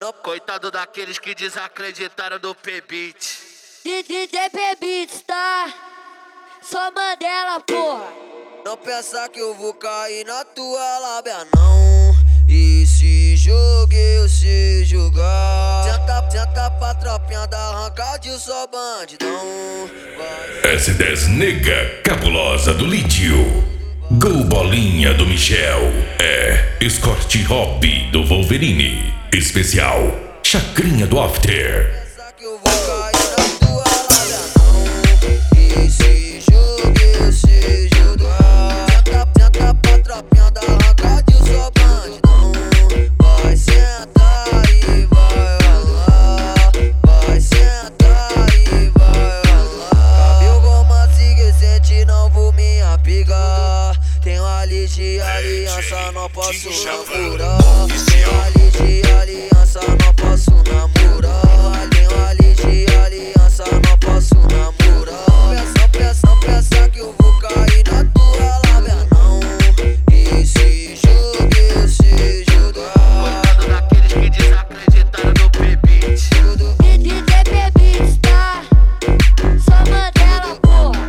Coitado daqueles que desacreditaram do P-Beat. DJ P-Beats, tá? Só Mandela, porra. Não pensa que eu vou cair na tua lábia, não. E se jogue, eu sei jogar. Senta pra tropinha da arranca de só bandidão. S10 nega cabulosa do Lídio. Gol bolinha do Michel. É Escort Hobby do Wolverine. Especial Chacrinha do After. Pensa que eu vou cair na tua lábia, não. E se jogue, eu sei jogar. Senta pra tropinha da arranca de só bandidão. Vai sentar e vai ralar. Vai sentar e vai ralar. Cabelo romance recente, não vou me apegar. Tenho a de aliança, não posso namorar. Tenho a de aliança, não posso namorar. Tenho a de aliança, não posso namorar. Pensa que eu vou cair na tua lábia, não. E se jogue, eu sei jogar. Coitado daqueles que desacreditaram do P-Beat. DJ P-Beats, tá? Só Mandela, porra.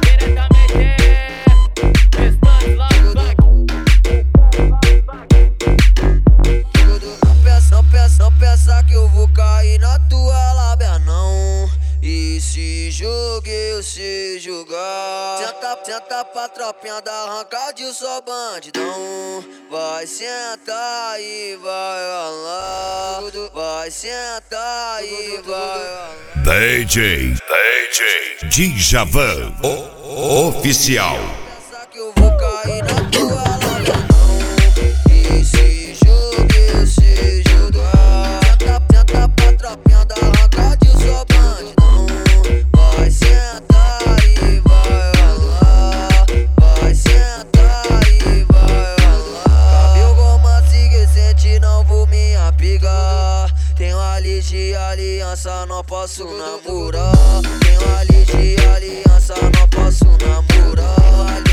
Não pensa que eu vou cair na tua lábia, não. E se jogue, eu sei jogar. Senta pra tropinha da arranca de só bandidão. Vai sentar e vai ralar. Vai sentar e vai ralar. DJ Djavan Oficial. Pensa que eu vou cair na tua lábia, não. E se jogue, eu sei jogar. Senta pra tropinha da arranca de só bandidão. Vai sentar e vai ralar. Vai sentar e vai ralar. Cabelo romance recente, não vou me apegar. Tenho a de aliança, não posso namorar. Tenho a de aliança, não posso namorar.